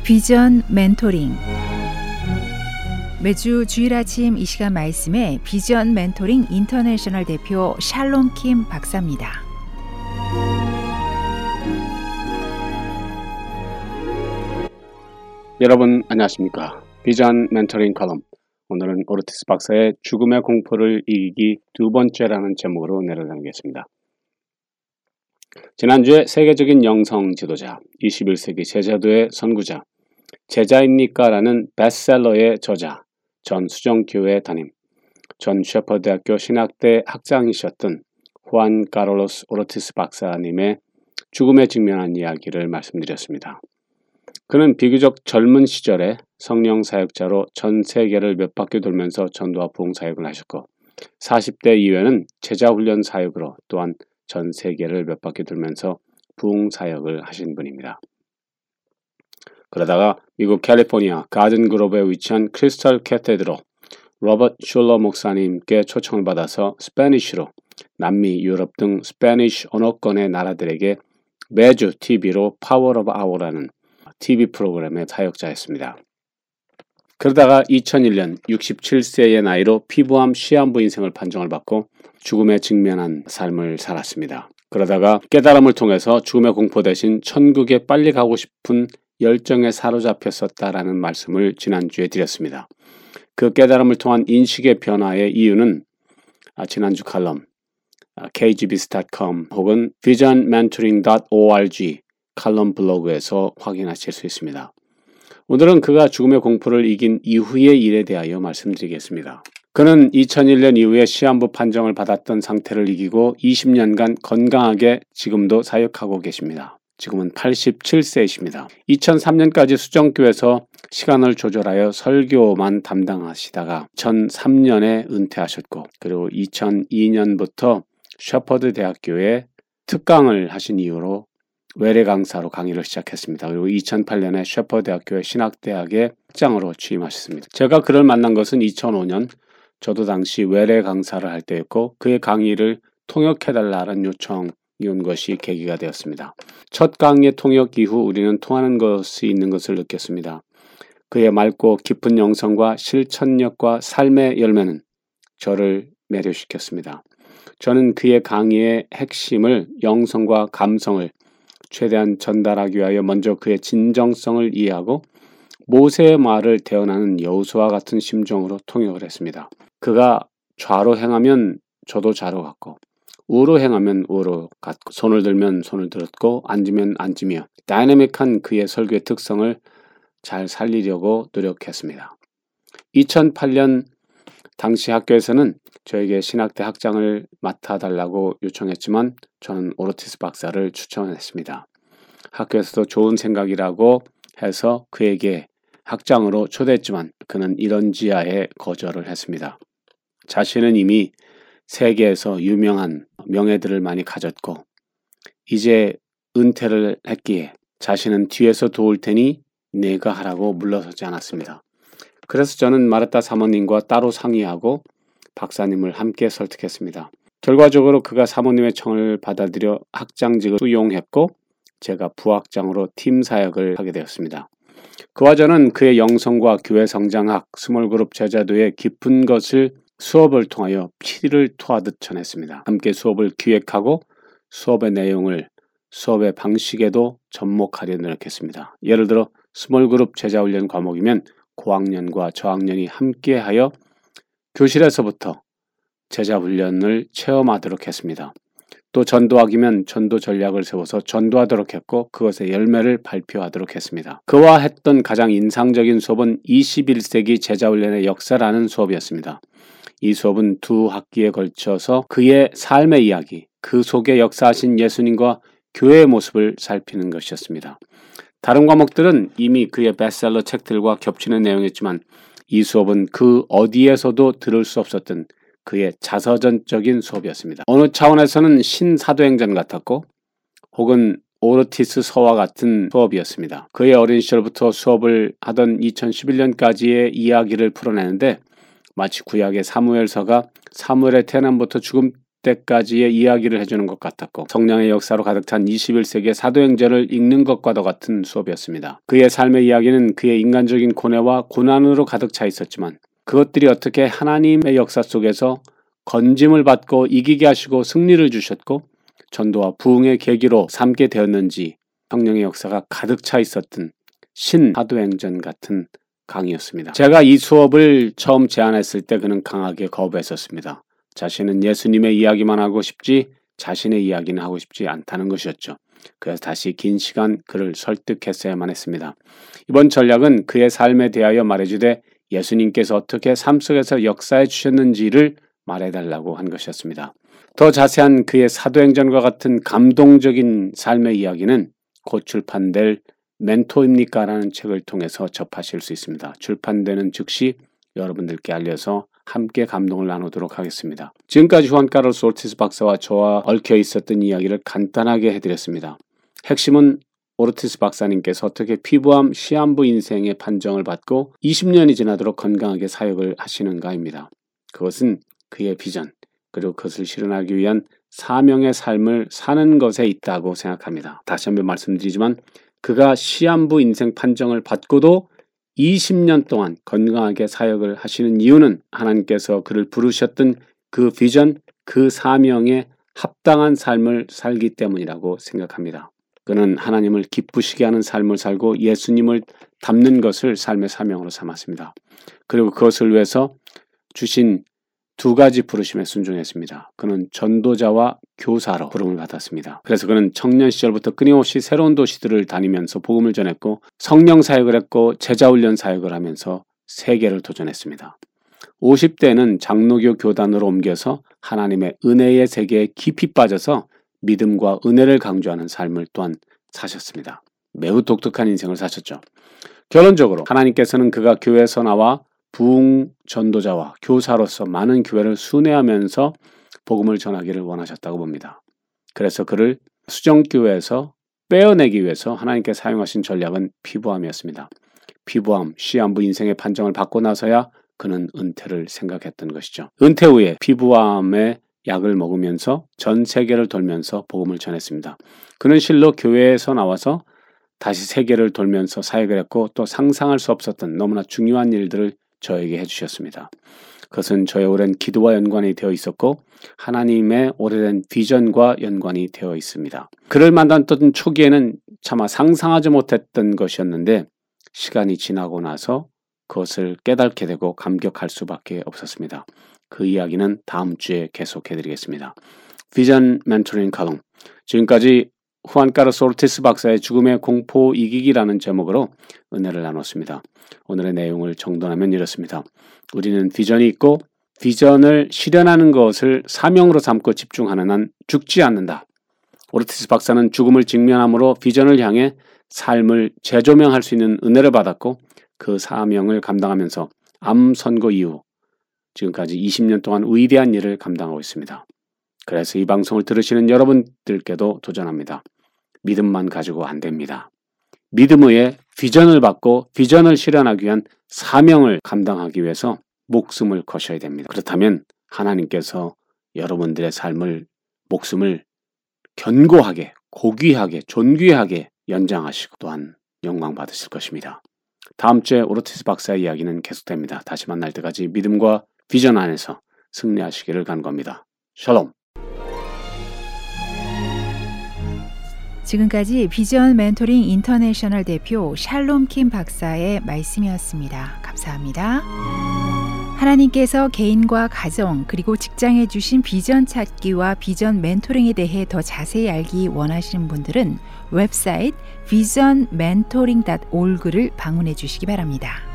비전 멘토링. 매주 주일 아침 이 시간 말씀에 비전 멘토링 인터내셔널 대표 샬롬 킴 박사입니다. 여러분 안녕하십니까? 비전 멘토링 컬럼, 오늘은 오르티스 박사의 죽음의 공포를 이기기 두 번째라는 제목으로 내려다니겠습니다. 지난주에 세계적인 영성 지도자, 21세기 제자도의 선구자, 제자입니까? 라는 베스트셀러의 저자, 전 수정교회 담임, 전 셰퍼드대학교 신학대 학장이셨던 후안 카를로스 오르티스 박사님의 죽음에 직면한 이야기를 말씀드렸습니다. 그는 비교적 젊은 시절에 성령 사역자로 전 세계를 몇 바퀴 돌면서 전도와 부흥 사역을 하셨고 40대 이후에는 제자 훈련 사역으로 또한 전 세계를 몇 바퀴 돌면서 부흥 사역을 하신 분입니다. 그러다가 미국 캘리포니아 가든 그로브에 위치한 크리스털 캐테드로 로버트 슐러 목사님께 초청을 받아서 스페니쉬로 남미, 유럽 등 스페니쉬 언어권의 나라들에게 매주 TV로 파워 오브 아워라는 TV 프로그램의 사역자였습니다. 그러다가 2001년 67세의 나이로 피부암 시한부 인생을 판정을 받고 죽음에 직면한 삶을 살았습니다. 그러다가 깨달음을 통해서 죽음의 공포 대신 천국에 빨리 가고 싶은 열정에 사로잡혔었다라는 말씀을 지난주에 드렸습니다. 그 깨달음을 통한 인식의 변화의 이유는 지난주 칼럼 kgbs.com 혹은 visionmentoring.org 칼럼 블로그에서 확인하실 수 있습니다. 오늘은 그가 죽음의 공포를 이긴 이후의 일에 대하여 말씀드리겠습니다. 그는 2001년 이후에 시한부 판정을 받았던 상태를 이기고 20년간 건강하게 지금도 사역하고 계십니다. 지금은 87세이십니다. 2003년까지 수정교에서 시간을 조절하여 설교만 담당하시다가 2003년에 은퇴하셨고 그리고 2002년부터 셰퍼드 대학교에 특강을 하신 이후로 외래 강사로 강의를 시작했습니다. 그리고 2008년에 셰퍼드 대학교의 신학대학의 학장으로 취임하셨습니다. 제가 그를 만난 것은 2005년, 저도 당시 외래 강사를 할 때였고 그의 강의를 통역해달라는 요청이 온 것이 계기가 되었습니다. 첫 강의 통역 이후 우리는 통하는 것이 있는 것을 느꼈습니다. 그의 맑고 깊은 영성과 실천력과 삶의 열매는 저를 매료시켰습니다. 저는 그의 강의의 핵심을 영성과 감성을 최대한 전달하기 위하여 먼저 그의 진정성을 이해하고 모세의 말을 대언하는 여호수아와 같은 심정으로 통역을 했습니다. 그가 좌로 행하면 저도 좌로 갔고 우로 행하면 우로 갔고 손을 들면 손을 들었고 앉으면 앉으며 다이내믹한 그의 설교의 특성을 잘 살리려고 노력했습니다. 2008년 당시 학교에서는 저에게 신학대 학장을 맡아달라고 요청했지만 저는 오르티스 박사를 추천했습니다. 학교에서도 좋은 생각이라고 해서 그에게 학장으로 초대했지만 그는 이런지하에 거절을 했습니다. 자신은 이미 세계에서 유명한 명예들을 많이 가졌고 이제 은퇴를 했기에 자신은 뒤에서 도울 테니 내가 하라고 물러서지 않았습니다. 그래서 저는 마르타 사모님과 따로 상의하고 박사님을 함께 설득했습니다. 결과적으로 그가 사모님의 청을 받아들여 학장직을 수용했고 제가 부학장으로 팀 사역을 하게 되었습니다. 그와 저는 그의 영성과 교회 성장학, 스몰그룹 제자도의 깊은 것을 수업을 통하여 피를 토하듯 전했습니다. 함께 수업을 기획하고 수업의 내용을 수업의 방식에도 접목하려 노력했습니다. 예를 들어 스몰그룹 제자훈련 과목이면 고학년과 저학년이 함께하여 교실에서부터 제자훈련을 체험하도록 했습니다. 또 전도학이면 전도 전략을 세워서 전도하도록 했고 그것의 열매를 발표하도록 했습니다. 그와 했던 가장 인상적인 수업은 21세기 제자훈련의 역사라는 수업이었습니다. 이 수업은 두 학기에 걸쳐서 그의 삶의 이야기, 그 속에 역사하신 예수님과 교회의 모습을 살피는 것이었습니다. 다른 과목들은 이미 그의 베스트셀러 책들과 겹치는 내용이었지만 이 수업은 그 어디에서도 들을 수 없었던 그의 자서전적인 수업이었습니다. 어느 차원에서는 신사도행전 같았고 혹은 오르티스 서와 같은 수업이었습니다. 그의 어린 시절부터 수업을 하던 2011년까지의 이야기를 풀어내는데 마치 구약의 사무엘서가 사무엘의 태어남부터 죽음 때까지의 이야기를 해주는 것 같았고 성령의 역사로 가득 찬 21세기의 사도행전을 읽는 것과도 같은 수업이었습니다. 그의 삶의 이야기는 그의 인간적인 고뇌와 고난으로 가득 차 있었지만 그것들이 어떻게 하나님의 역사 속에서 건짐을 받고 이기게 하시고 승리를 주셨고 전도와 부흥의 계기로 삼게 되었는지 성령의 역사가 가득 차 있었던 신사도행전 같은 강의였습니다. 제가 이 수업을 처음 제안했을 때 그는 강하게 거부했었습니다. 자신은 예수님의 이야기만 하고 싶지 자신의 이야기는 하고 싶지 않다는 것이었죠. 그래서 다시 긴 시간 그를 설득했어야만 했습니다. 이번 전략은 그의 삶에 대하여 말해주되 예수님께서 어떻게 삶 속에서 역사해 주셨는지를 말해달라고 한 것이었습니다. 더 자세한 그의 사도행전과 같은 감동적인 삶의 이야기는 곧 출판될 멘토입니까? 라는 책을 통해서 접하실 수 있습니다. 출판되는 즉시 여러분들께 알려서 함께 감동을 나누도록 하겠습니다. 지금까지 후안 카를로스 오르티스 박사와 저와 얽혀 있었던 이야기를 간단하게 해드렸습니다. 핵심은 오르티스 박사님께서 어떻게 피부암 시한부 인생의 판정을 받고 20년이 지나도록 건강하게 사역을 하시는가입니다. 그것은 그의 비전 그리고 그것을 실현하기 위한 사명의 삶을 사는 것에 있다고 생각합니다. 다시 한번 말씀드리지만 그가 시한부 인생 판정을 받고도 20년 동안 건강하게 사역을 하시는 이유는 하나님께서 그를 부르셨던 그 비전, 그 사명에 합당한 삶을 살기 때문이라고 생각합니다. 그는 하나님을 기쁘시게 하는 삶을 살고 예수님을 닮는 것을 삶의 사명으로 삼았습니다. 그리고 그것을 위해서 주신 두 가지 부르심에 순종했습니다. 그는 전도자와 교사로 부름을 받았습니다. 그래서 그는 청년 시절부터 끊임없이 새로운 도시들을 다니면서 복음을 전했고 성령 사역을 했고 제자훈련 사역을 하면서 세계를 도전했습니다. 50대에는 장로교 교단으로 옮겨서 하나님의 은혜의 세계에 깊이 빠져서 믿음과 은혜를 강조하는 삶을 또한 사셨습니다. 매우 독특한 인생을 사셨죠. 결론적으로 하나님께서는 그가 교회에서 나와 부흥 전도자와 교사로서 많은 교회를 순회하면서 복음을 전하기를 원하셨다고 봅니다. 그래서 그를 수정교회에서 빼어내기 위해서 하나님께 사용하신 전략은 피부암이었습니다. 피부암, 시한부 인생의 판정을 받고 나서야 그는 은퇴를 생각했던 것이죠. 은퇴 후에 피부암의 약을 먹으면서 전 세계를 돌면서 복음을 전했습니다. 그는 실로 교회에서 나와서 다시 세계를 돌면서 사역을 했고 또 상상할 수 없었던 너무나 중요한 일들을 저에게 해주셨습니다. 그것은 저의 오랜 기도와 연관이 되어 있었고 하나님의 오래된 비전과 연관이 되어 있습니다. 그를 만났던 초기에는 차마 상상하지 못했던 것이었는데 시간이 지나고 나서 그것을 깨닫게 되고 감격할 수밖에 없었습니다. 그 이야기는 다음 주에 계속해드리겠습니다. 비전 멘토링 칼럼 지금까지 후안 카를로스 오르티스 박사의 죽음의 공포 이기기라는 제목으로 은혜를 나눴습니다. 오늘의 내용을 정돈하면 이렇습니다. 우리는 비전이 있고 비전을 실현하는 것을 사명으로 삼고 집중하는 한 죽지 않는다. 오르티스 박사는 죽음을 직면함으로 비전을 향해 삶을 재조명할 수 있는 은혜를 받았고 그 사명을 감당하면서 암 선고 이후 지금까지 20년 동안 위대한 일을 감당하고 있습니다. 그래서 이 방송을 들으시는 여러분들께도 도전합니다. 믿음만 가지고 안 됩니다. 믿음 위에 비전을 받고 비전을 실현하기 위한 사명을 감당하기 위해서 목숨을 거셔야 됩니다. 그렇다면 하나님께서 여러분들의 삶을 목숨을 견고하게 고귀하게 존귀하게 연장하시고 또한 영광 받으실 것입니다. 다음 주에 오르티스 박사의 이야기는 계속됩니다. 다시 만날 때까지 믿음과 비전 안에서 승리하시기를 간구합니다. 샬롬. 지금까지 비전 멘토링 인터내셔널 대표 샬롬 킴 박사의 말씀이었습니다. 감사합니다. 하나님께서 개인과 가정 그리고 직장에 주신 비전 찾기와 비전 멘토링에 대해 더 자세히 알기 원하시는 분들은 웹사이트 visionmentoring.org를 방문해 주시기 바랍니다.